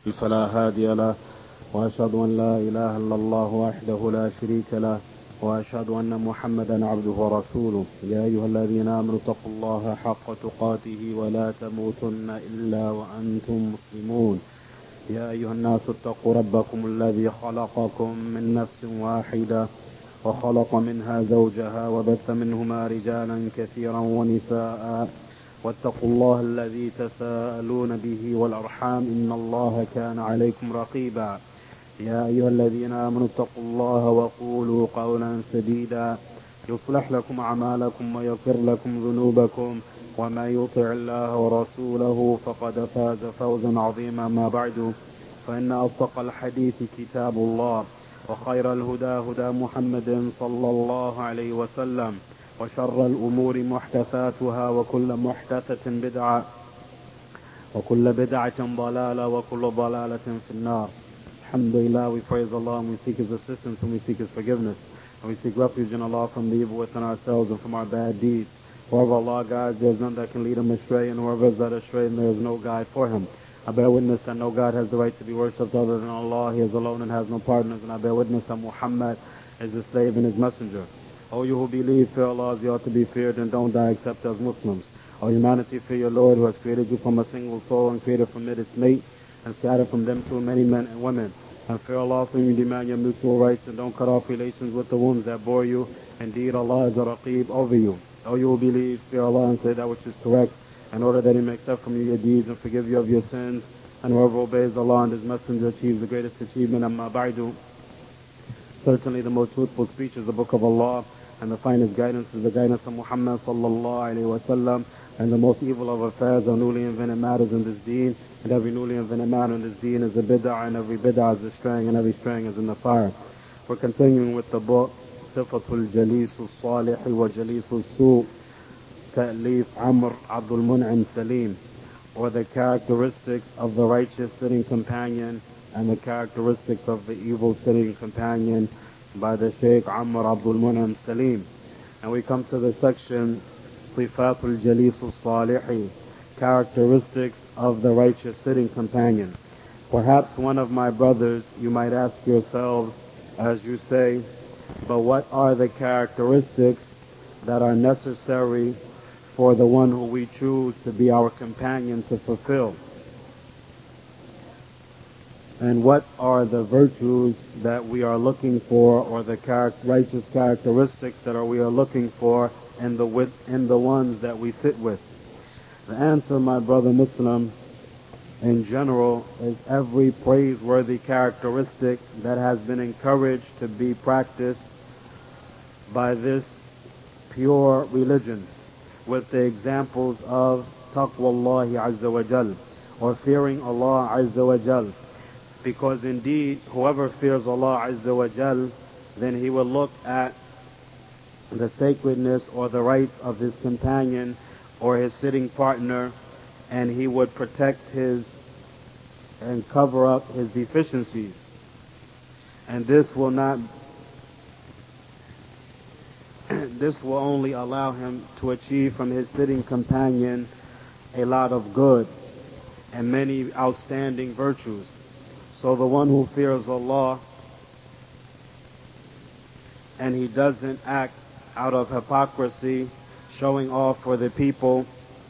فلا هادي له وأشهد أن لا إله إلا الله وحده لا شريك له وأشهد أن محمدا عبده ورسوله. يا أيها الذين آمنوا اتقوا الله حق تقاته ولا تموتن إلا وأنتم مسلمون. يا أيها الناس اتقوا ربكم الذي خلقكم من نفس واحدة وخلق منها زوجها وبث منهما رجالا كثيرا ونساء واتقوا الله الذي تساءلون به والأرحام إن الله كان عليكم رقيبا. يا أيها الذين آمنوا اتقوا الله وقولوا قولا سديدا يصلح لكم أعمالكم ويغفر لكم ذنوبكم ومن يطع الله ورسوله فقد فاز فوزا عظيما. ما بعد، فإن أصدق الحديث كتاب الله وخير الهدى هدى محمد صلى الله عليه وسلم وشر الأمور محدثاتها وكل محدثة بدعة وكل بدعة ضلالة وكل ضلالة في النار. Alhamdulillah, we praise Allah and we seek His assistance and we seek His forgiveness. And we seek refuge in Allah from the evil within ourselves and from our bad deeds. Whoever Allah guides, there is none that can lead him astray, and whoever is led astray, there is no guide for him. I bear witness that no God has the right to be worshipped other than Allah. He is alone and has no partners. And I bear witness that Muhammad is His slave and His messenger. O you who believe, fear Allah as you ought to be feared, and don't die except as Muslims. O humanity, fear your Lord who has created you from a single soul and created from it its mate, and scattered from them too many men and women. And fear Allah from you demand your mutual rights, and don't cut off relations with the wombs that bore you. Indeed, Allah is a Raqib over you. O you who believe, fear Allah and say that which is correct, in order that He may accept from you your deeds and forgive you of your sins. And whoever obeys Allah and His Messenger achieves the greatest achievement. Amma ba'du. Certainly the most truthful speech is the Book of Allah, and the finest guidance is the guidance of Muhammad sallallahu alayhi wa sallam. And the most evil of affairs are newly invented matters in this deen, and every newly invented matter in this deen is a bid'ah, and every bid'ah is a straying, and every straying is in the fire. We're continuing with the book Sifatul Jalisul Salih wa Jalisul Su' Ta'lif Amr Abdul Mun'im Salim, or the characteristics of the righteous sitting companion and the characteristics of the evil sitting companion, by the Shaykh Amr Abdul Mun'im Salim. And we come to the section Sifatul Jalisul Salihi, characteristics of the righteous sitting companion. Perhaps one of my brothers, you might ask yourselves, as you say, but what are the characteristics that are necessary for the one who we choose to be our companion to fulfill? And what are the virtues that we are looking for, or the righteous characteristics that we are looking for in the ones that we sit with? The answer, my brother Muslim, in general, is every praiseworthy characteristic that has been encouraged to be practiced by this pure religion, with the examples of taqwallahi azza wa jal, or fearing Allah azza wa jal. Because indeed, whoever fears Allah azza wa jal, then he will look at the sacredness or the rights of his companion or his sitting partner, and he would protect his and cover up his deficiencies. And this will only allow him to achieve from his sitting companion a lot of good and many outstanding virtues. So the one who fears Allah and he doesn't act out of hypocrisy, showing off for the people,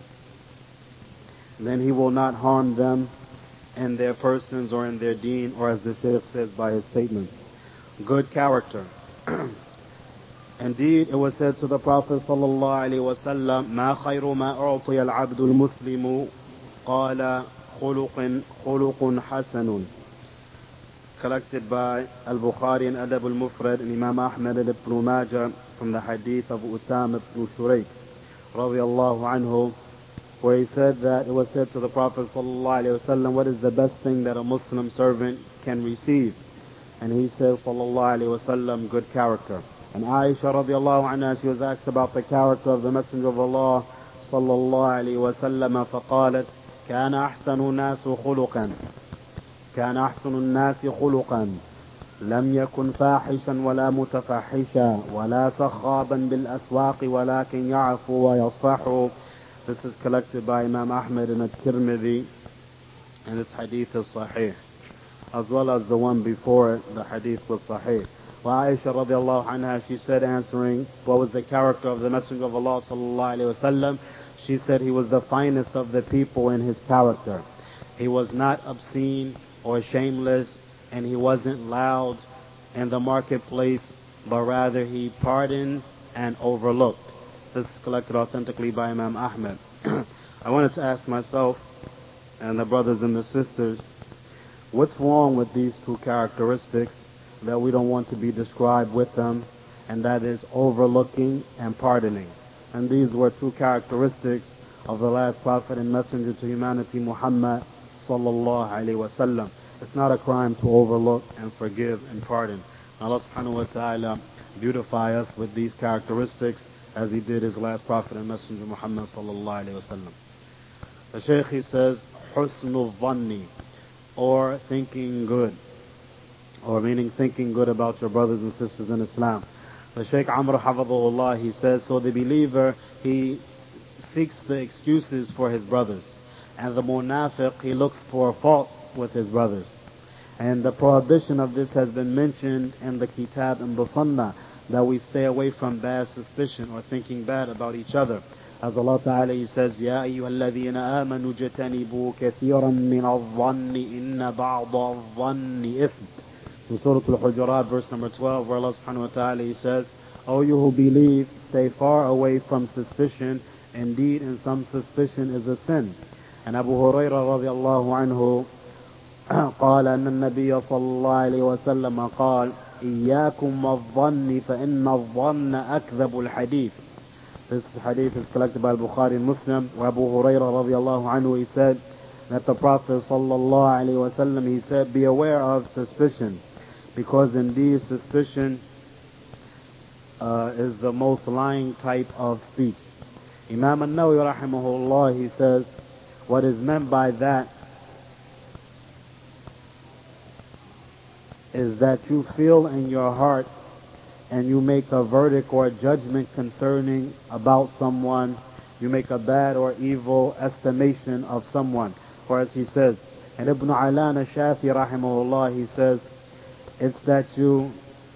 then he will not harm them in their persons or in their deen, or as the Shaykh says by his statement, good character. Indeed, it was said to the Prophet sallallahu alaihi wasallam, "Ma khayru ma u'tiya al-'abdu al-muslimu qala khuluqun hasanun." Collected by Al-Bukhari and Adab al-Mufrad and Imam Ahmad and Ibn Majah, from the hadith of Usama ibn Shurayk radiyallahu anhu, where he said that it was said to the Prophet sallallahu alaihi wasallam, what is the best thing that a Muslim servant can receive? And he said sallallahu alaihi wasallam, good character. And Aisha radiyallahu anha, she was asked about the character of the Messenger of Allah sallallahu alaihi wasallam, فقالت كان أحسن الناس خلقا لم يكن فاحشا ولا متفحشا ولا صخابا بالأسواق ولكن يعفو ويصفح. This is collected by Imam Ahmad and At-Tirmidhi And this hadith is sahih. As well as the one before it, the hadith was sahih. وعائشة radiallahu anha, she said, answering what was the character of the Messenger of Allah sallallahu alayhi wasallam, she said he was the finest of the people in his character. He was not obscene or shameless, and he wasn't loud in the marketplace, but rather he pardoned and overlooked. This is collected authentically by Imam Ahmad. I wanted to ask myself and the brothers and the sisters, what's wrong with these two characteristics that we don't want to be described with them, and that is overlooking and pardoning. And these were two characteristics of the last prophet and messenger to humanity, Muhammad sallallahu alaihi wasallam. It's not a crime to overlook and forgive and pardon. Allah subhanahu wa ta'ala beautify us with these characteristics as he did his last prophet and messenger, Muhammad sallallahu alaihi wasallam. The Shaykh, he says, husnul dhanni, or thinking good, or meaning thinking good about your brothers and sisters in Islam. The Shaykh Amr hafidhahullah, he says, so the believer, he seeks the excuses for his brothers, and the munafiq, he looks for faults with his brothers. And the prohibition of this has been mentioned in the Kitab and the Sunnah, that we stay away from bad suspicion or thinking bad about each other. As Allah Ta'ala, he says, يَا أَيُّهَا الَّذِينَ آمَنُوا اجْتَنِبُوا كَثِيرًا مِّنَ الظَّنِّ إِنَّ بَعْضَ الظَّنِّ إِثْمٌ. In Surah Al-Hujurat, verse number 12, where Allah Subhanahu wa Ta'ala, he says, O you who believe, stay far away from suspicion. Indeed, in some suspicion is a sin. And Abu Hurairah radiallahu anhu قال أن النبي صلى الله عليه وسلم قال إياكم والظن فإن الظن أكذب الحديث. This hadith is collected by Bukhari and Muslim, where Abu Hurairah radiallahu anhu, he said that the Prophet sallallahu alaihi wasallam, he said, be aware of suspicion, because indeed suspicion is the most lying type of speech. Imam an-Nawawi rahimahullah, he says, what is meant by that is that you feel in your heart and you make a verdict or a judgment concerning about someone, you make a bad or evil estimation of someone. Or as he says, and Ibn Alan al-Shafi rahimahullah, he says, it's that you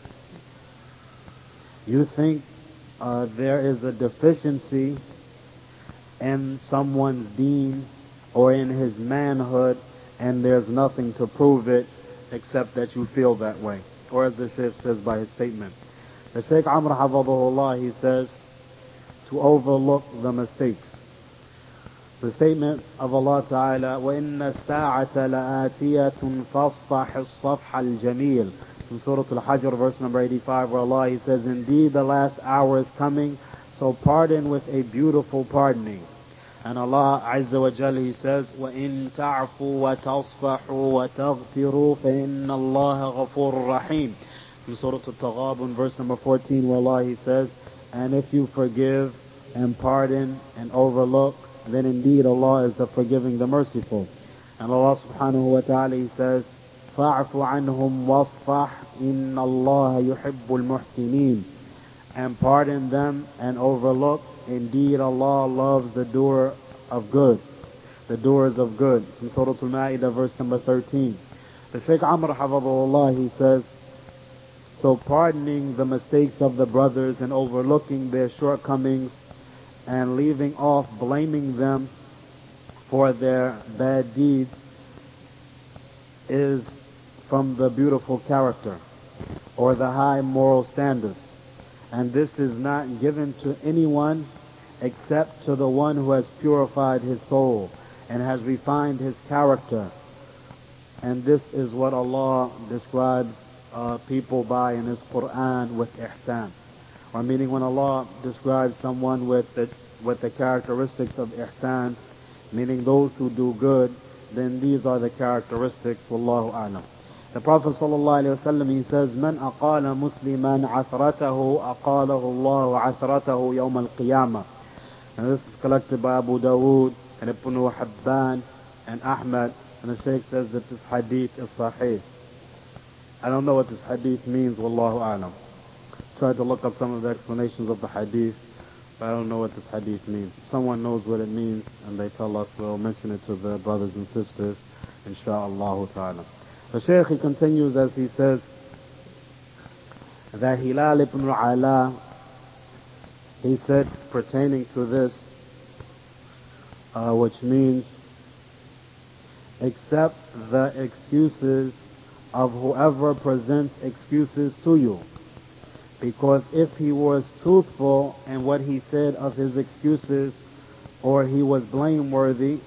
think there is a deficiency in someone's deen or in his manhood, and there's nothing to prove it except that you feel that way. Or as the Shaykh says by his statement. The Shaykh Amr hafidhahullah, he says, to overlook the mistakes. The statement of Allah Ta'ala, وَإِنَّ السَّاعَةَ لَآتِيَةٌ فَاصْفَحِ الصَّفْحَ الْجَمِيلِ. From Surah Al-Hajr, verse number 85, where Allah, he says, indeed the last hour is coming, so pardon with a beautiful pardoning. And Allah Azza wa Jalla, he says, وَإِن تَعْفُوا وَتَصْفَحُوا وَتَغْفِرُوا فَإِنَّ اللَّهَ غَفُورٌ رَحِيمٌ. From Surah Al-Taghabun, verse number 14, where Allah, he says, and if you forgive and pardon and overlook, then indeed Allah is the forgiving, the merciful. And Allah subhanahu wa ta'ala, he says, فَاعْفُ عَنْهُمْ وَاصْفَحْ إِنَّ اللَّهَ يُحِبُّ الْمُحْسِنِينَ. And pardon them and overlook. Indeed, Allah loves the doer of good, the doers of good. From Surah Al-Ma'idah, verse number 13. The Shaykh Amr hafidhahullah, he says, so pardoning the mistakes of the brothers and overlooking their shortcomings and leaving off blaming them for their bad deeds is from the beautiful character or the high moral standards. And this is not given to anyone except to the one who has purified his soul and has refined his character. And this is what Allah describes people by in his Quran with ihsan. Or meaning when Allah describes someone with the characteristics of ihsan, meaning those who do good, then these are the characteristics. Wallahu a'lam. The Prophet ﷺ, he says, من أقال مسلما عثرته أقاله الله عثرته يوم القيامة. And this is collected by Abu Dawood and Ibn Hibban and Ahmad. And the Shaykh says that this hadith is sahih. I don't know what this hadith means, wallahu a'lam. Tried to look up some of the explanations of the hadith, but I don't know what this hadith means. If someone knows what it means and they tell us, we'll mention it to the brothers and sisters. Insha'Allah ta'ala. The Shaykh, he continues as he says that Hilal ibn Ala, he said pertaining to this, which means accept the excuses of whoever presents excuses to you. Because if he was truthful in what he said of his excuses, or he was blameworthy,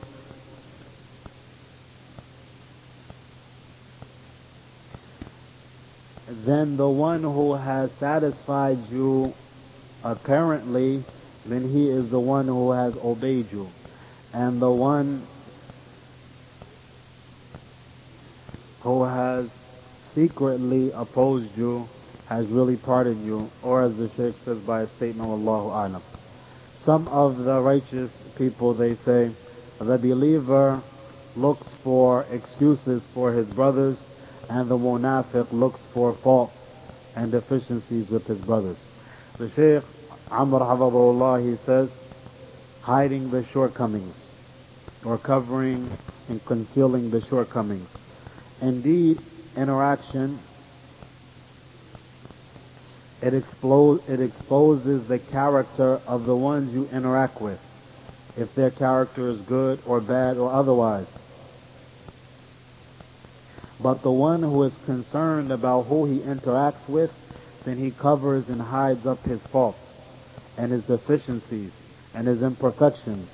then the one who has satisfied you apparently, then he is the one who has obeyed you. And the one who has secretly opposed you has really pardoned you, or as the Shaykh says by a statement, Wallahu A'lam. Some of the righteous people, they say, the believer looks for excuses for his brothers, and the munafiq looks for faults and deficiencies with his brothers. The Shaykh Amr Hafidhahullah, he says, hiding the shortcomings, or covering and concealing the shortcomings. Indeed, interaction, it exposes the character of the ones you interact with, if their character is good or bad or otherwise. But the one who is concerned about who he interacts with, then he covers and hides up his faults and his deficiencies and his imperfections.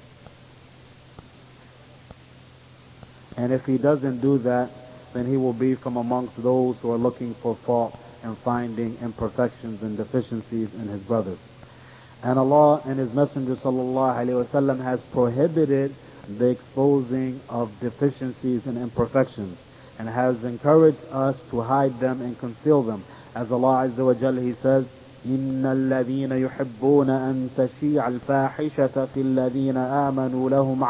And if he doesn't do that, then he will be from amongst those who are looking for fault and finding imperfections and deficiencies in his brothers. And Allah and His Messenger ﷺ has prohibited the exposing of deficiencies and imperfections, and has encouraged us to hide them and conceal them. As Allah Azza wa Jalla, He says, إِنَّ الَّذِينَ يُحِبُّونَ أَن تَشِيعَ الْفَاحِشَةَ فِي الَّذِينَ آمَنُوا لَهُمْ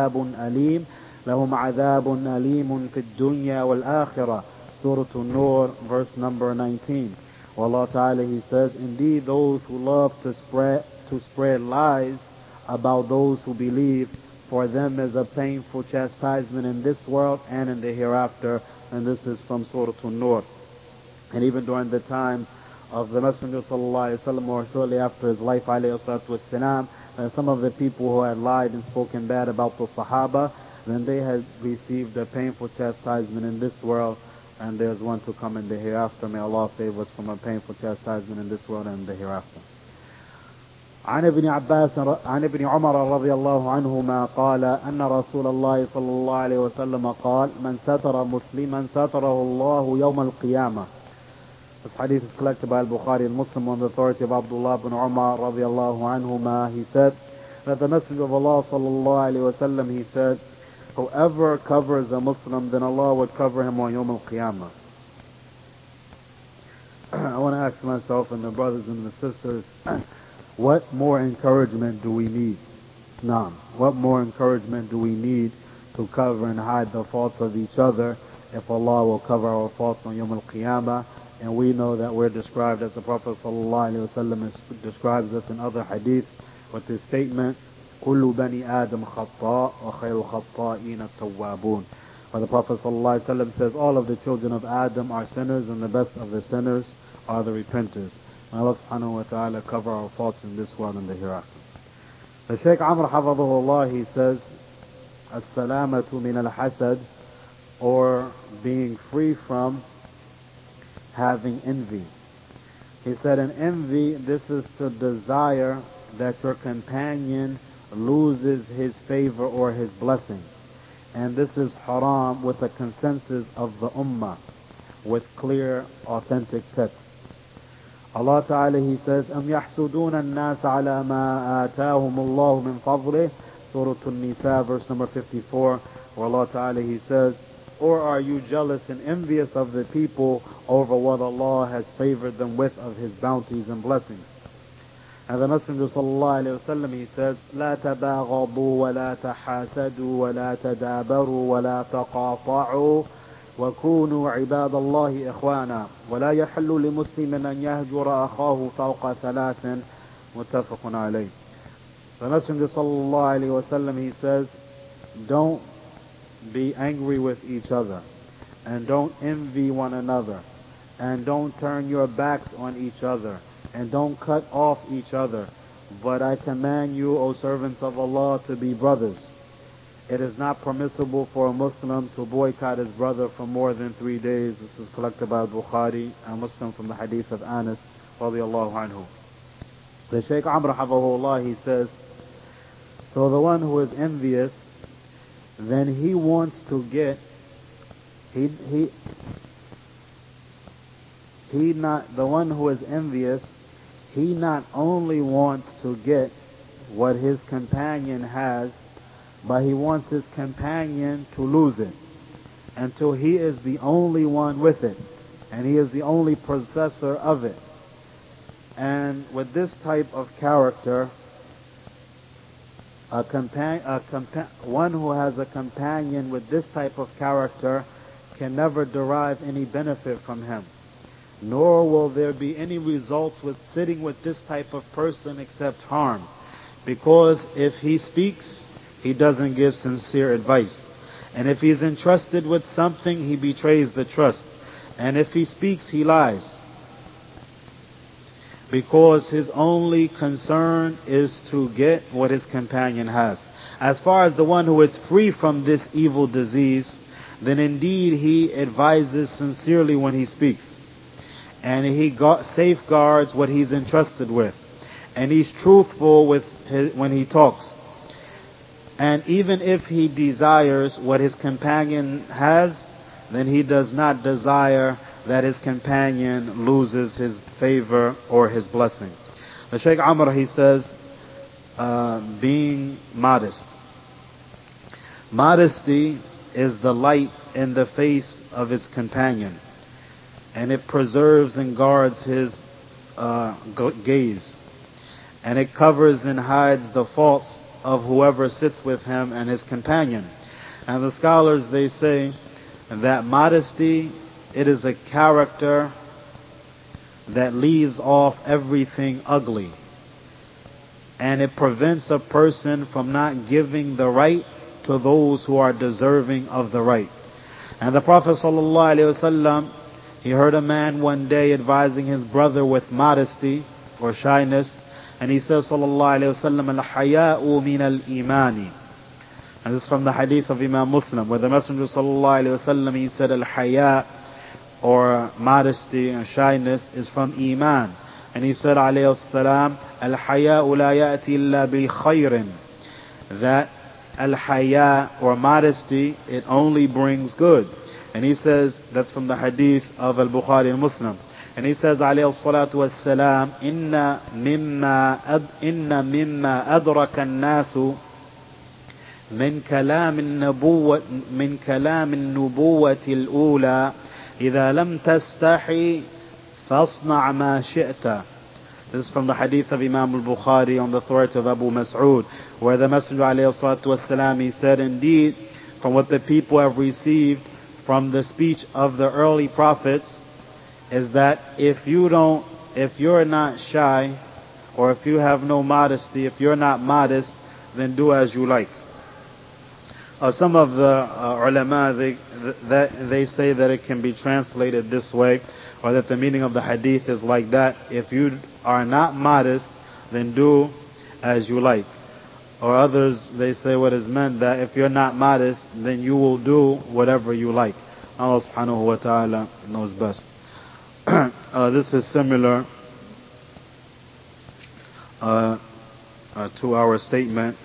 عَذَابٌ أَلِيمٌ فِي الدُّنْيَا وَالْآخِرَةِ. Surah An-Nur, verse number 19. Allah Ta'ala, He says, indeed those who love to spread lies about those who believe, for them is a painful chastisement in this world and in the hereafter. And this is from Surah An-Nur. And even during the time of the Messenger ﷺ, or shortly after his life ﷺ, some of the people who had lied and spoken bad about the Sahaba, then they had received a painful chastisement in this world, and there's one to come in the hereafter. May Allah save us from a painful chastisement in this world and in the hereafter. عن ابن عمر رضي الله عنهما قال أن رسول الله صلى الله عليه وسلم قال من ستر مسلما ستره الله يوم القيامة. This hadith is collected by Al-Bukhari and Muslim on the authority of Abdullah ibn Umar رضي الله عنهما. He said that the Messenger of Allah صلى الله عليه وسلم, he said, whoever covers a Muslim, then Allah would cover him on Yawm al-Qiyamah. I want to ask myself and the brothers and the sisters, what more encouragement do we need? What more encouragement do we need to cover and hide the faults of each other if Allah will cover our faults on Yawm al-Qiyamah? And we know that we're described, as the Prophet ﷺ describes us in other hadiths, with this statement, كل بني آدم خطاء وخير الخطائين التوابون. Where the Prophet ﷺ says, all of the children of Adam are sinners, and the best of the sinners are the repenters. May Allah subhanahu wa ta'ala cover our faults in this world and the hereafter. The Shaykh Amr Hafidhahullah, he says, السلامة من الحسد, or being free from having envy. He said, in envy, this is to desire that your companion loses his favor or his blessing. And this is haram with the consensus of the ummah, with clear, authentic texts. Allah Ta'ala, He says, أَمْ يَحْسُدُونَ النَّاسَ عَلَى مَا آتَاهُمُ اللَّهُ مِنْ فَضْلِهِ. Surah An-Nisa, verse number 54, where Allah Ta'ala, He says, or are you jealous and envious of the people over what Allah has favored them with of His bounties and blessings? And the Messenger ﷺ, he says, لا تباغضوا ولا تحاسدوا ولا تدابروا ولا تقاطعوا وكونوا عباد الله إخوانا ولا يحل لمسلم أن يهجر أخاه فوق ثلاث متفق عليه. The Messenger ﷺ, he says, don't be angry with each other, and don't envy one another, and don't turn your backs on each other, and don't cut off each other. But I command you, O servants of Allah, to be brothers. It is not permissible for a Muslim to boycott his brother for more than 3 days. This is collected by Bukhari and Muslim from the hadith of Anas radiallahu anhu. The Shaykh Amr hafidhahullah, he says, so the one who is envious, then he wants to get, the one who is envious, he not only wants to get what his companion has, but he wants his companion to lose it until he is the only one with it, and he is the only possessor of it. And with this type of character, one who has a companion with this type of character can never derive any benefit from him, nor will there be any results with sitting with this type of person except harm. Because if he speaks, he doesn't give sincere advice. And if he's entrusted with something, he betrays the trust. And if he speaks, he lies. Because his only concern is to get what his companion has. As far as the one who is free from this evil disease, then indeed he advises sincerely when he speaks. And he safeguards what he's entrusted with. And he's truthful when he talks. And even if he desires what his companion has, then he does not desire that his companion loses his favor or his blessing. The Shaykh Amr, he says, being modest. Modesty is the light in the face of its companion, and it preserves and guards his gaze, and it covers and hides the faults of whoever sits with him and his companion. And the scholars, they say that modesty, it is a character that leaves off everything ugly, and it prevents a person from not giving the right to those who are deserving of the right. And the Prophet ﷺ, he heard a man one day advising his brother with modesty or shyness, and he says, sallallahu alayhi wa sallam, al-haya'u min al-imani. And this is from the hadith of Imam Muslim, where the Messenger sallallahu alayhi wa sallam, he said, al-haya', or modesty and shyness, is from iman. And he said, alayhi salam, al-haya'u la ya'ti illa bi khayrin. That al-haya', or modesty, it only brings good. And he says, that's from the hadith of al-Bukhari and Muslim. And he says, alayhi salatu wassalam, inna mimma adraka an-nasu min kalam an-nubuwwati al-ula idha lam tastahi fasna' ma shi'ta. This is from the hadith of Imam al-Bukhari on the authority of Abu Mas'ud, where the Messenger alayhi salatu wassalam, he said, indeed, from what the people have received from the speech of the early prophets, is that if you're not shy, or if you have no modesty, if you're not modest, then do as you like. Some of the ulama, they say that it can be translated this way, or that the meaning of the hadith is like that: if you are not modest, then do as you like. Or others, they say what is meant, that if you're not modest, then you will do whatever you like. Allah subhanahu wa ta'ala knows best. This is similar to our statement: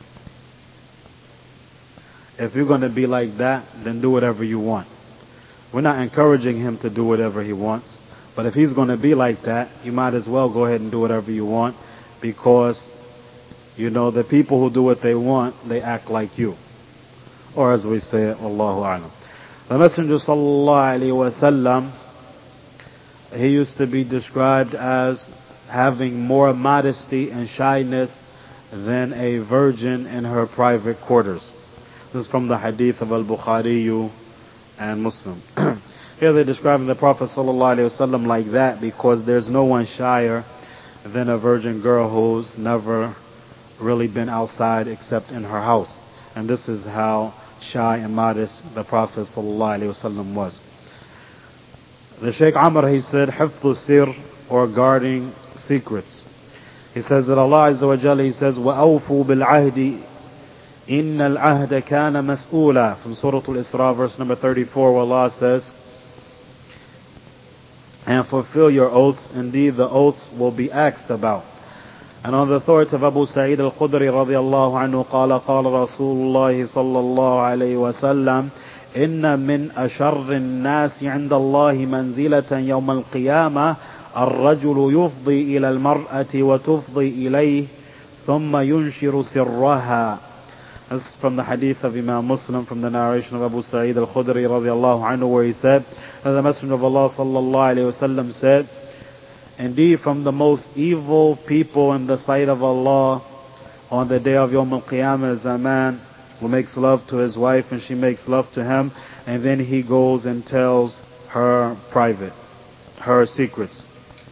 if you're going to be like that, then do whatever you want. We're not encouraging him to do whatever he wants, but if he's going to be like that, you might as well go ahead and do whatever you want, because you know the people who do what they want, they act like you. Or as we say it, Wallahu a'lam. The Messenger sallallahu alaihi wasallam, he used to be described as having more modesty and shyness than a virgin in her private quarters. This is from the hadith of al-Bukhari and Muslim. Here they're describing the Prophet ﷺ like that because there's no one shyer than a virgin girl who's never really been outside except in her house. And this is how shy and modest the Prophet ﷺ was. The Shaykh Amr, he said, حفظ sir, or guarding secrets. He says that Allah Azza wa Jalla, he says, وَأَوْفُوا بِالْعَهْدِ إِنَّ الْعَهْدَ كَانَ مَسْئُولًا, from Surah Al-Isra, verse number 34, where Allah says, and fulfill your oaths, indeed the oaths will be asked about. And on the authority of Abu Sa'id al-Khudri radiyallahu anhu, قال رسول الله صلى الله عليه وسلم إن من أشر الناس عند الله منزلة يوم القيامة الرجل يفضي إلى المرأة وتفضي إليه ثم ينشر سرها. This is from the hadith of Imam Muslim, from the narration of Abu Sa'id al-Khudri radiyallahu anhu, where he said that the Messenger of Allah sallallahu alayhi wasallam said, indeed from the most evil people in the sight of Allah on the day of Yawm al-Qiyamah is a man who makes love to his wife and she makes love to him, and then he goes and tells her her secrets.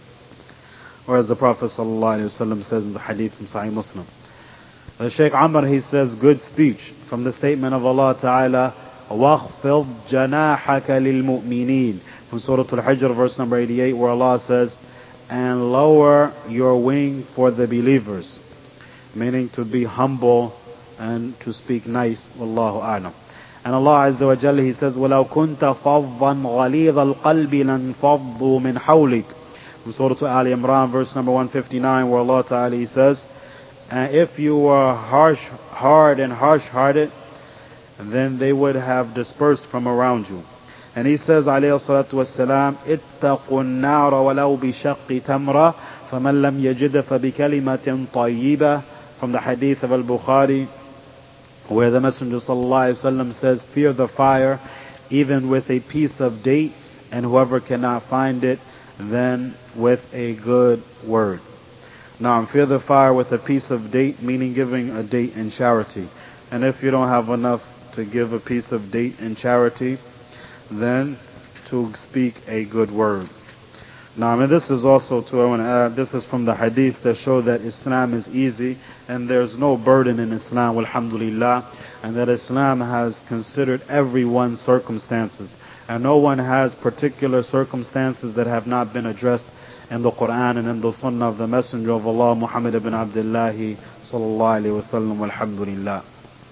Or as the Prophet ﷺ says in the hadith from Sahih Muslim. The Shaykh Amr, he says, good speech from the statement of Allah Ta'ala, وَاخْفِضْ جَنَاحَكَ لِلْمُؤْمِنِينَ, from Surah Al-Hijr, verse number 88, where Allah says, and lower your wing for the believers, meaning to be humble and to speak nice. Wallahu a'lam. And Allah Azza wa Jalla, he says, وَلَوْ كُنْتَ فَضًّا غَلِيظَ الْقَلْبِ لَانْفَضُّوا مِنْ حَوْلِكَ, from Surah Ali Imran, verse number 159, where Allah Ta'ala, he says, and if you were hard and harsh-hearted, then they would have dispersed from around you. And he says, alayhi salatu wassalam, اتقوا النار ولو بشق تمرة فمن لم يجد فبكلمة طيبة, from the hadith of Al-Bukhari, where the Messenger sallallahu alaihi wasallam says, fear the fire even with a piece of date, and whoever cannot find it, then with a good word. Now, fear the fire with a piece of date, meaning giving a date in charity. And if you don't have enough to give a piece of date in charity, then to speak a good word. Now, this is also, I want to add, this is from the hadith that show that Islam is easy and there's no burden in Islam, alhamdulillah, and that Islam has considered everyone's circumstances. And no one has particular circumstances that have not been addressed in the Quran and in the Sunnah of the Messenger of Allah, Muhammad ibn Abdullah sallallahu alayhi wa sallam, alhamdulillah.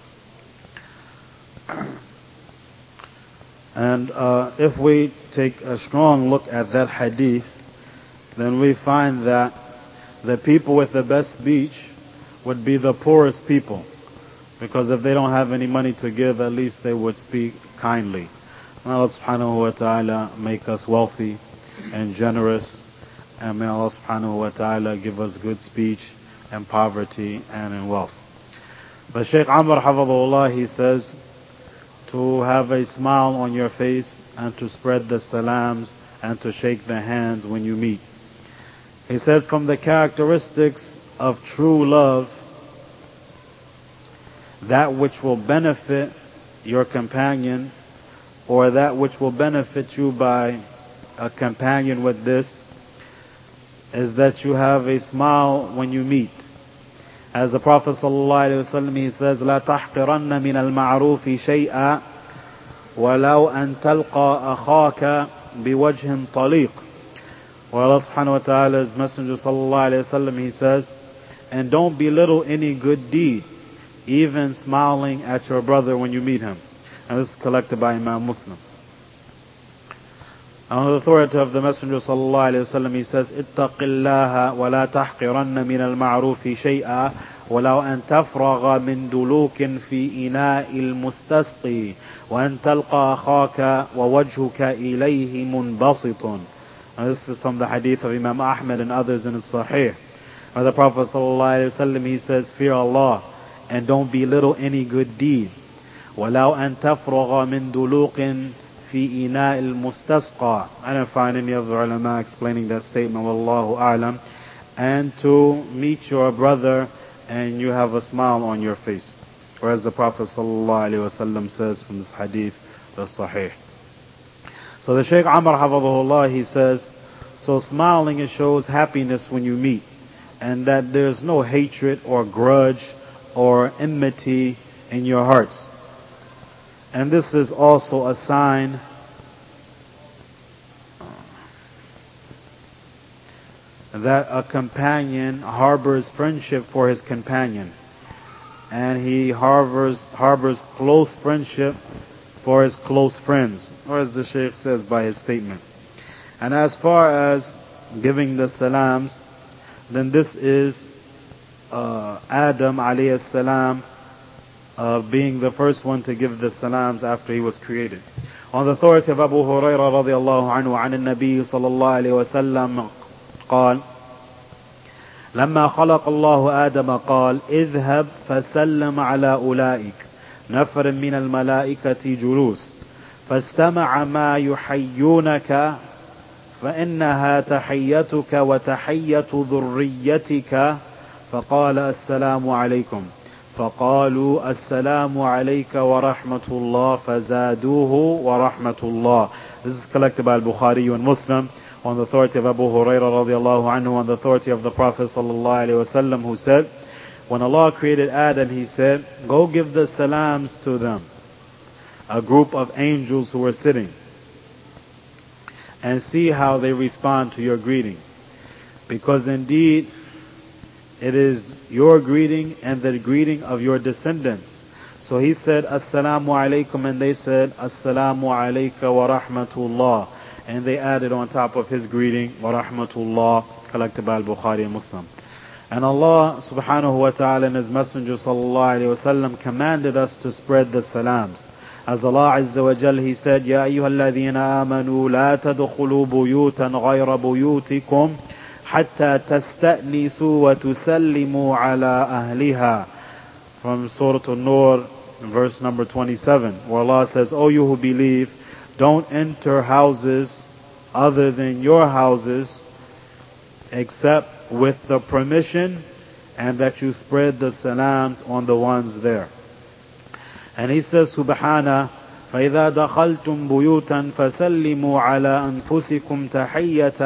And if we take a strong look at that hadith, then we find that the people with the best speech would be the poorest people. Because if they don't have any money to give, at least they would speak kindly. May Allah subhanahu wa ta'ala make us wealthy and generous. And may Allah subhanahu wa ta'ala give us good speech and poverty and in wealth. But Shaykh Amr Hafidhullah, he says, to have a smile on your face and to spread the salams and to shake the hands when you meet. He said from the characteristics of true love, that which will benefit your companion, or that which will benefit you by a companion with this, is that you have a smile when you meet. As the Prophet ﷺ, he says, لا تحقرن من المعروف شيئا ولو أن تلقى أخاك بوجه طليق. Well, Allah subhanahu wa ta'ala's Messenger ﷺ, he says, and don't belittle any good deed, even smiling at your brother when you meet him. And this is collected by Imam Muslim. On the authority of the Messenger sallallahu alayhi wa sallam, he says, اتق الله ولا تحقرن من المعروف شيئا ولو أن تفرغ من دلوك في إناء المستسقي وأن تلقى أخاك ووجهك إليه منبسط. And this is from the hadith of Imam Ahmad and others in his Sahih, where the Prophet sallallahu alayhi wa sallam, he says, fear Allah and don't belittle any good deed. ولو أن تفرغ من دلوك في إناء المستسقى. I don't find any of the ulama explaining that statement, wallahu a'lam. And to meet your brother and you have a smile on your face. Whereas the Prophet sallallahu alaihi wasallam says from this hadith, the Sahih. So the Shaykh Amr Hafidhullah, he says, so smiling, it shows happiness when you meet, and that there's no hatred or grudge or enmity in your hearts. And this is also a sign that a companion harbors friendship for his companion. And he harbors close friendship for his close friends, or as the Shaykh says by his statement. And as far as giving the salams, then this is Adam alayhi salam being the first one to give the salams after he was created. On the authority of Abu Hurairah radiallahu anhu عن النبي صلى الله عليه وسلم قال لما خلق الله آدم قال اذهب فسلم على أولئك نفر من الملائكة جلوس فاستمع ما يحيونك فإنها تحيتك وتحية ذريتك فقال السلام عليكم فقالوا السلام عليك ورحمة الله فزادوه ورحمة الله. This is collected by Al-Bukhari and Muslim on the authority of Abu Hurairah radiallahu anhu, on the authority of the Prophet sallallahu alaihi wasallam, who said, when Allah created Adam, He said, go give the salams to them, a group of angels who were sitting, and see how they respond to your greeting. Because indeed, it is your greeting and the greeting of your descendants. So he said, Assalamu alaikum, and they said, Assalamu alayka wa rahmatullah. And they added on top of his greeting, wa rahmatullah, collected by Al-Bukhari and Muslim. And Allah subhanahu wa ta'ala and His Messenger sallallahu alayhi wa sallam commanded us to spread the salams. As Allah Azza wa Jal, He said, Ya ayyuhalladhina amanu la tadkhulu buyutan ghayra buyutikum hatta tasta'nisu wa tusallimu ala ahliha. From Surah An-Nur, verse number 27, where Allah says, O you who believe, don't enter houses other than your houses except with the permission, and that you spread the salams on the ones there. And He says, Subhana, فَإِذَا دَخَلْتُمْ بُيُوتًا فَسَلِّمُوا عَلَىٰ أَنفُسِكُمْ تَحِيَّةً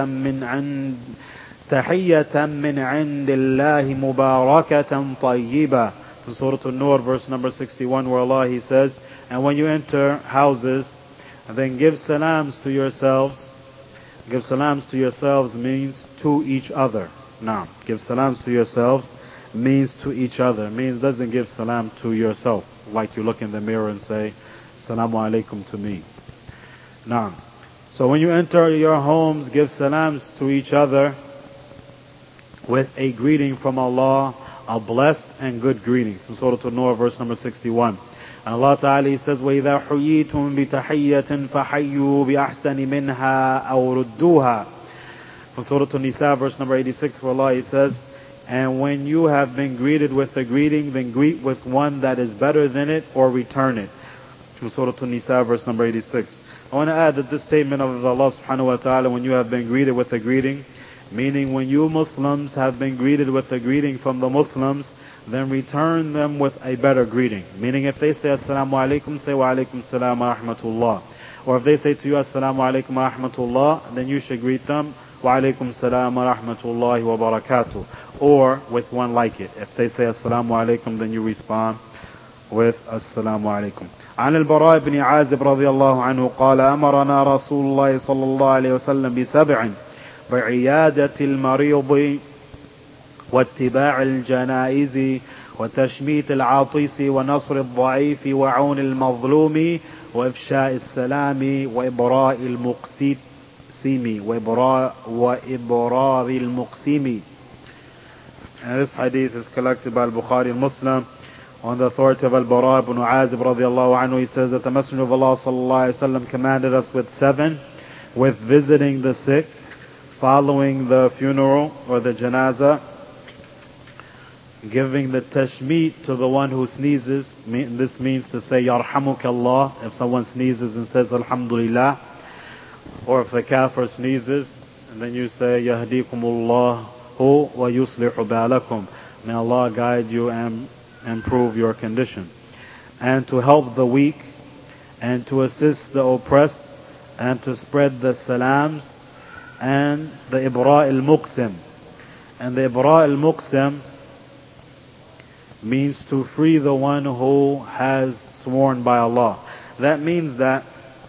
مِّنْ عِنْدِ اللَّهِ مُبَارَكَةً طَيِّبًا. From Surah An-Nur, verse number 61, where Allah He says, and when you enter houses, then give salams to yourselves. Give salams to yourselves means to each other. Now, give salams to yourselves means to each other. Means doesn't give salam to yourself, like you look in the mirror and say, Assalamu alaikum to me. Now, so when you enter your homes, give salams to each other with a greeting from Allah, a blessed and good greeting. From Surah An-Nur, verse number 61. And Allah Ta'ala He says, وَإِذَا حُيِّيتُم بِتَحِيَّةٍ فَحَيُّوا بِأَحْسَنِ مِنْهَا أَوْ رُدُّوهَا. From Surah An-Nisa, verse number 86, where Allah He says, and when you have been greeted with a greeting, then greet with one that is better than it, or return it. From Surah An-Nisa, verse number 86. I want to add that this statement of Allah Subhanahu wa Ta'ala, when you have been greeted with a greeting, meaning when you Muslims have been greeted with a greeting from the Muslims, then return them with a better greeting. Meaning if they say Assalamu alaikum, say Wa alaikum salam wa rahmatullah. Or if they say to you Assalamu alaikum wa rahmatullah, then you should greet them Wa alaikum salam wa rahmatullahi wa barakatuh. Or with one like it. If they say Assalamu alaikum, then you respond with Assalamu alaikum. عن البراء بن عازب رضي الله عنه قال أمرنا رسول الله صلى الله عليه وسلم بسبع بعيادة المريض واتباع الجنائز وتشميت العاطس ونصر الضعيف وعون المظلوم وإفشاء السلام وإبراء وإبرار المقسم. And this hadith is collected by Al-Bukhari and Muslim on the authority of Al-Bara ibn Azib radiallahu anhu. He says that the Messenger of Allah sallallahu alayhi wa sallam commanded us with 7, with visiting the sick, following the funeral or the janazah, giving the tashmeet to the one who sneezes. This means to say Yarhamuk Allah if someone sneezes and says Alhamdulillah. Or if the kafir sneezes and then you say Yahdikumullahu wa yuslihu balakum. May Allah guide you and improve your condition. And to help the weak, and to assist the oppressed, and to spread the salams, and the Ibra al-Muqsim. And the Ibra al-Muqsim means to free the one who has sworn by Allah. that means that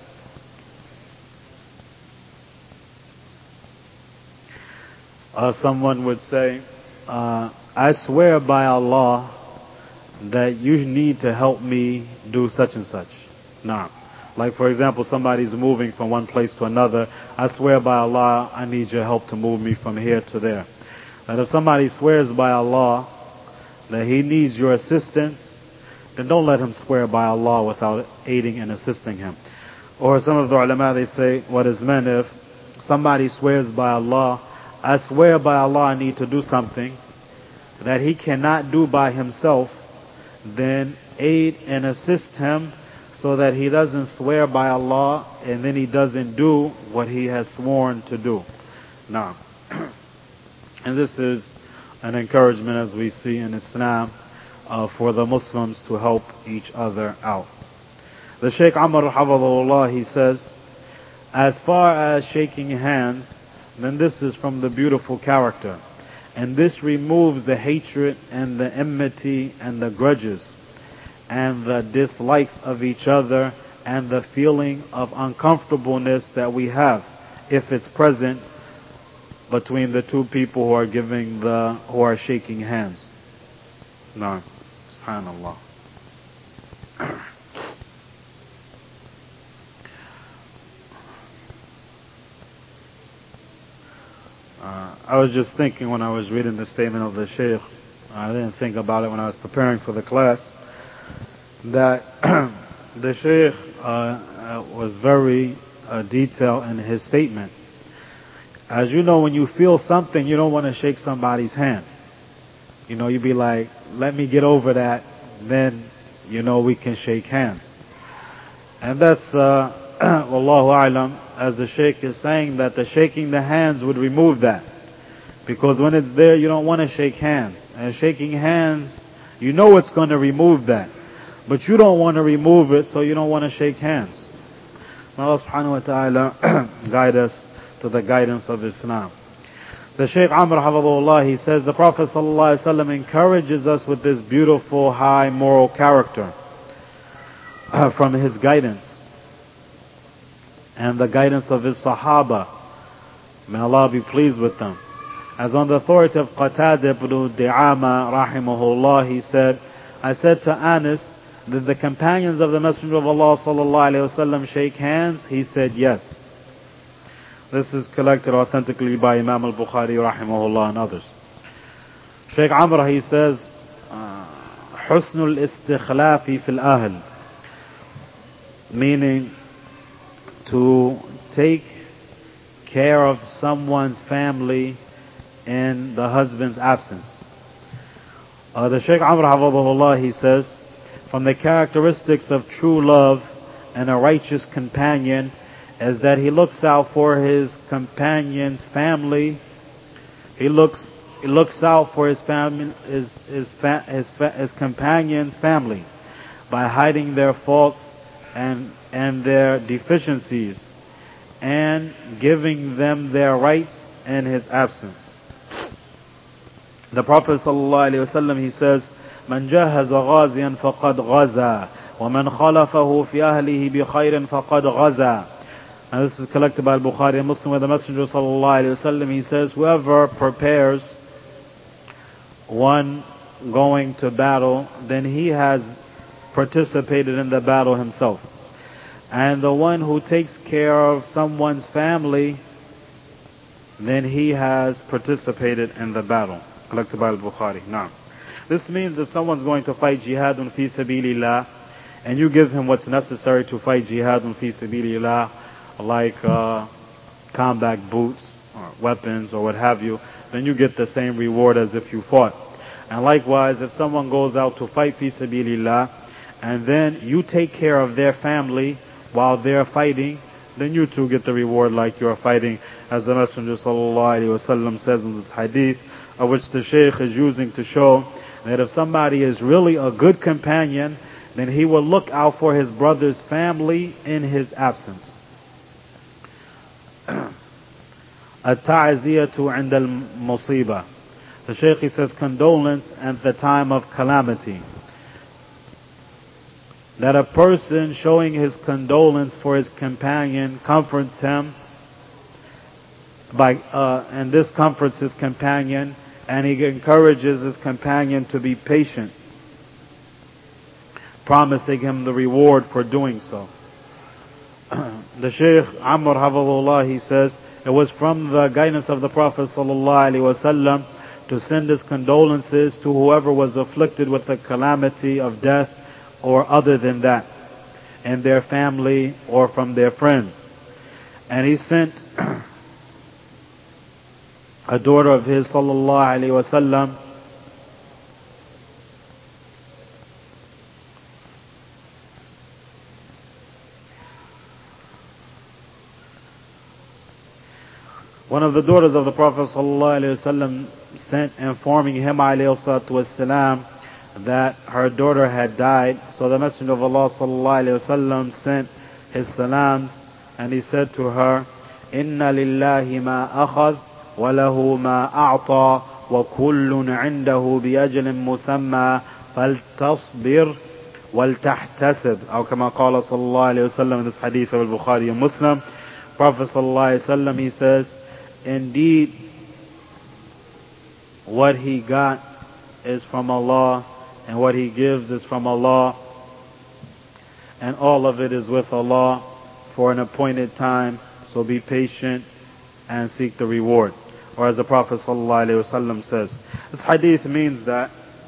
someone would say, I swear by Allah that you need to help me do such and such. Now, like for example, somebody's moving from one place to another. I swear by Allah, I need your help to move me from here to there. And if somebody swears by Allah that he needs your assistance, then don't let him swear by Allah without aiding and assisting him. Or some of the ulama, they say, what is meant if somebody swears by Allah, I swear by Allah I need to do something that he cannot do by himself, then aid and assist him so that he doesn't swear by Allah and then he doesn't do what he has sworn to do. Now, and this is an encouragement, as we see in Islam, for the Muslims to help each other out. The Shaykh Amr Hafidhahullah, he says, as far as shaking hands, then this is from the beautiful character. And this removes the hatred and the enmity and the grudges and the dislikes of each other and the feeling of uncomfortableness that we have if it's present between the two people who are shaking hands. No, subhanallah. I was just thinking when I was reading the statement of the Shaykh, I didn't think about it when I was preparing for the class, that the Shaykh was very detailed in his statement. As you know, when you feel something, you don't want to shake somebody's hand. You know, you'd be like, let me get over that, then, we can shake hands. And that's, Wallahu A'lam, as the Shaykh is saying, that the shaking the hands would remove that. Because when it's there, you don't want to shake hands. And shaking hands, it's going to remove that. But you don't want to remove it, so you don't want to shake hands. May Allah subhanahu wa ta'ala guide us to the guidance of Islam. The Shaykh Amr Hafidhahullah, he says, the Prophet sallallahu alaihi wasallam encourages us with this beautiful high moral character from his guidance and the guidance of his Sahaba. May Allah be pleased with them. As on the authority of Qatada ibn Di'ama rahimahullah, he said, I said to Anas, did the companions of the Messenger of Allah sallallahu alaihi wasallam shake hands? He said yes. This is collected authentically by Imam al-Bukhari rahimahullah and others. Shaykh Amr, he says, Husnul istikhlafi fil ahl, meaning to take care of someone's family in the husband's absence. The Shaykh Amr Hafidhahullah, he says, from the characteristics of true love and a righteous companion is that he looks out for his companion's family. He looks out for his family, his companion's family, by hiding their faults and their deficiencies and giving them their rights in his absence. The Prophet ﷺ, he says, من جهز غازيا فقد غزا ومن خلفه في أهله بخير فقد غزا. And this is collected by Bukhari and Muslim, where the Messenger ﷺ, he says, whoever prepares one going to battle, then he has participated in the battle himself. And the one who takes care of someone's family, then he has participated in the battle. Collected by Bukhari. Now, this means if someone's going to fight jihadun fi sabilillah, and you give him what's necessary to fight jihadun fi sabilillah, like combat boots or weapons or what have you, then you get the same reward as if you fought. And likewise, if someone goes out to fight fi sabilillah, and then you take care of their family while they're fighting, then you too get the reward like you're fighting, as the Messenger ﷺ says in this hadith, which the Shaykh is using to show that if somebody is really a good companion, then he will look out for his brother's family in his absence. At-ta'ziyatu 'inda al-musibah. The Shaykh, he says, condolence at the time of calamity. that a person showing his condolence for his companion comforts him and this comforts his companion, and he encourages his companion to be patient, promising him the reward for doing so. The Shaykh Amr Hafidhullah, he says, it was from the guidance of the Prophet ﷺ to send his condolences to whoever was afflicted with the calamity of death or other than that, and their family or from their friends. And he sent a daughter of his ﷺ one of the daughters of the Prophet ﷺ sent informing him ﷺ that her daughter had died. So the Messenger of Allah ﷺ sent his salams, and he said to her, Inna lillahi ma akhadh wa lahu ma a'ta wa kullun 'indahu bi ajalin musamma faltasbir wal tahtasib. Or kama qala sallallahu alayhi wa sallam in this hadith of al-Bukhari and Muslim. Prophet sallallahu alayhi wa sallam, he says, indeed, what he got is from Allah, and what he gives is from Allah, and all of it is with Allah for an appointed time, so be patient and seek the reward. Or as the Prophet ﷺ says, this hadith means that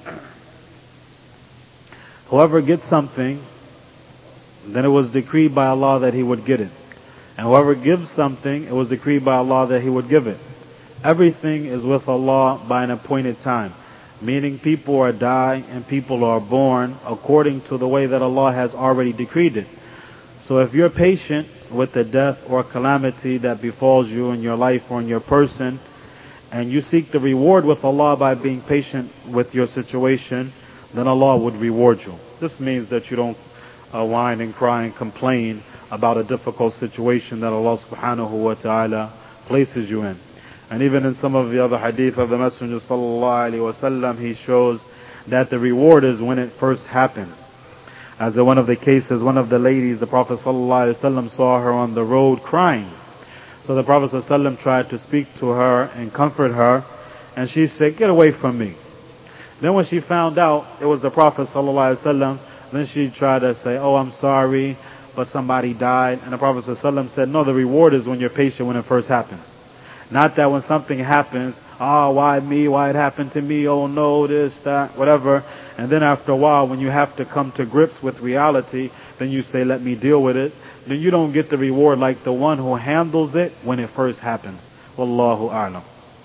whoever gets something, then it was decreed by Allah that he would get it. And whoever gives something, it was decreed by Allah that he would give it. Everything is with Allah by an appointed time. Meaning people are die and people are born according to the way that Allah has already decreed it. So if you're patient with the death or calamity that befalls you in your life or in your person, and you seek the reward with Allah by being patient with your situation, then Allah would reward you. This means that you don't whine and cry and complain about a difficult situation that Allah subhanahu wa ta'ala places you in. And even in some of the other hadith of the Messenger sallallahu alaihi wasallam, he shows that the reward is when it first happens. As in one of the cases, one of the ladies, the Prophet sallallahu alaihi wasallam saw her on the road crying. So the Prophet sallallahu alaihi wasallam tried to speak to her and comfort her, and she said, "Get away from me." Then when she found out it was the Prophet sallallahu alaihi wasallam, then she tried to say, "Oh, I'm sorry, but somebody died." And the Prophet sallallahu alaihi wasallam said, "No, the reward is when you're patient when it first happens. Not that when something happens, why me? Why it happened to me? Oh no, this, that, whatever." And then after a while, when you have to come to grips with reality, then you say, "Let me deal with it." Then you don't get the reward like the one who handles it when it first happens. Wallahu a'lam.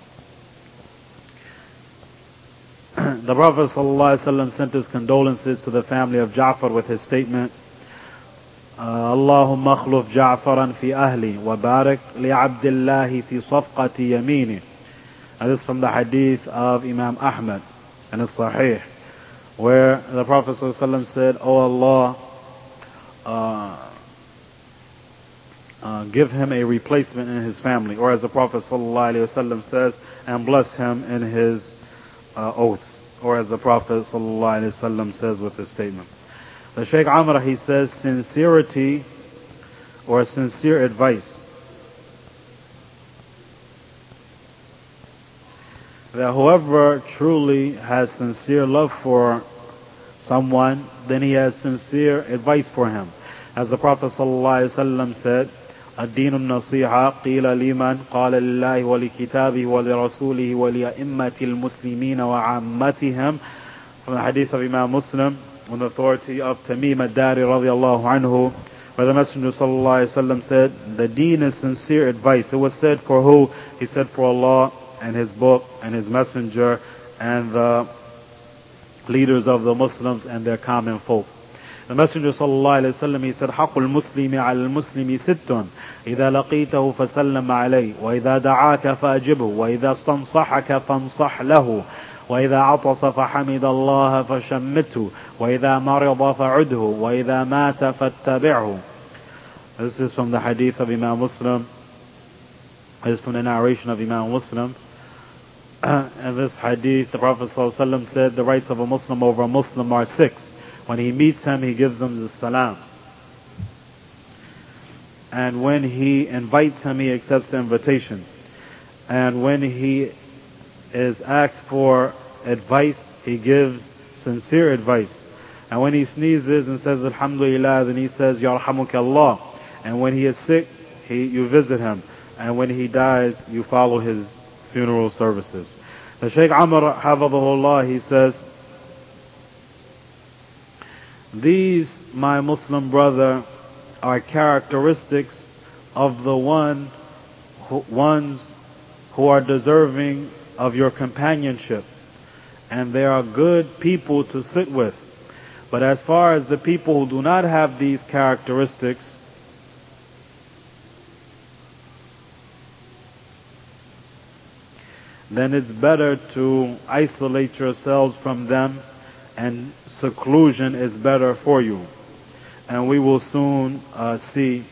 The Prophet ﷺ sent his condolences to the family of Ja'far with his statement, اللهم اخلف جعفرا في أهلي وبارك لعبد الله في صفقة يمينه. And this is from the hadith of Imam Ahmad and it's Sahih, where the Prophet ﷺ said, "Oh Allah, give him a replacement in his family," or as the Prophet ﷺ says, "and bless him in his oaths," or as the Prophet ﷺ says with his statement. The Shaykh Amr, he says, sincerity or sincere advice. That whoever truly has sincere love for someone, then he has sincere advice for him. As the Prophet ﷺ said, الدين النصيحة قيل لمن قال لله ولكتابه ولرسوله ولأئمة المسلمين وعامتهم. From the hadith of Imam Muslim, on the authority of Tamim ad-Dari radiallahu anhu, where the Messenger sallallahu alaihi wasallam said, the deen is sincere advice. It was said for who? He said for Allah and His book and His messenger and the leaders of the Muslims and their common folk. The Messenger sallallahu alaihi wasallam, he said, حق المسلم على المسلم ست إذا لقيته فسلم عليه وإذا دعاك فأجبه وإذا استنصحك فانصح له وإذا عطس فحمد الله فشمته وإذا مرض فعده وإذا مات فاتبعه. This is from the hadith of Imam Muslim. This is from the narration of Imam Muslim. And this hadith, the Prophet ﷺ said, the rights of a Muslim over a Muslim are 6. When he meets him, he gives him the salams. And when he invites him, he accepts the invitation. And when he is asked for advice, he gives sincere advice. And when he sneezes and says Alhamdulillah, then he says Yarhamuka Allah. And when he is sick, you visit him. And when he dies, you follow his funeral services. The Shaykh Amr Hafidhahullah, he says, these, my Muslim brother, are characteristics of the ones who are deserving of your companionship. And they are good people to sit with. But as far as the people who do not have these characteristics, then it's better to isolate yourselves from them, and seclusion is better for you. And we will soon see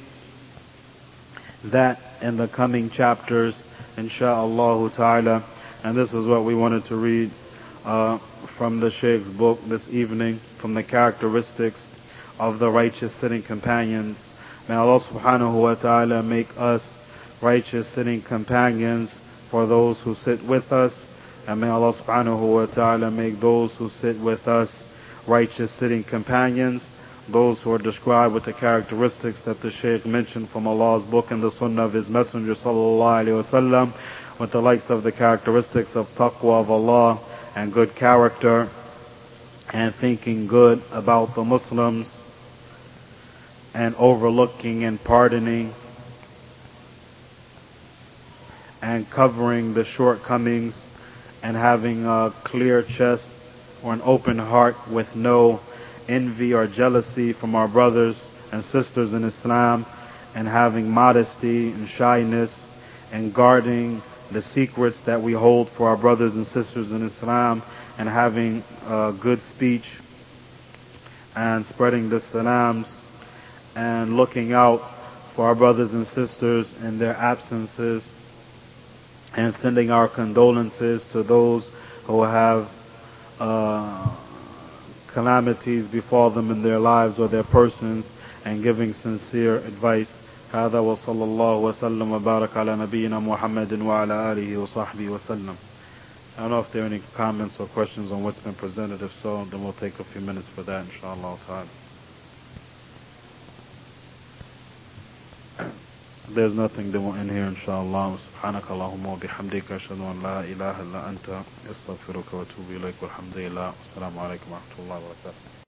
that in the coming chapters, insha'Allah ta'ala. And this is what we wanted to read from the Shaykh's book this evening, from the characteristics of the righteous sitting companions. May Allah subhanahu wa ta'ala make us righteous sitting companions for those who sit with us, and may Allah subhanahu wa ta'ala make those who sit with us righteous sitting companions, those who are described with the characteristics that the Shaykh mentioned from Allah's book and the sunnah of His Messenger sallallahu alaihi wasallam, with the likes of the characteristics of taqwa of Allah and good character and thinking good about the Muslims and overlooking and pardoning and covering the shortcomings and having a clear chest or an open heart with no envy or jealousy from our brothers and sisters in Islam, and having modesty and shyness and guarding the secrets that we hold for our brothers and sisters in Islam, and having good speech and spreading the salams and looking out for our brothers and sisters in their absences, and sending our condolences to those who have calamities befall them in their lives or their persons, and giving sincere advice. هذا وصلى الله وسلم وبارك على نبينا محمد وعلى آله وصحبه وسلم. I don't know if there are any comments or questions on what's been presented. If so, then we'll take a few minutes for that, inshallah ta'ala. There's nothing, then we'll end here, inshallah. سبحانك اللهم وبحمدك أشهد أن لا إله إلا أنت أستغفرك وأتوب إليك والحمد لله والسلام عليكم ورحمة الله وبركاته.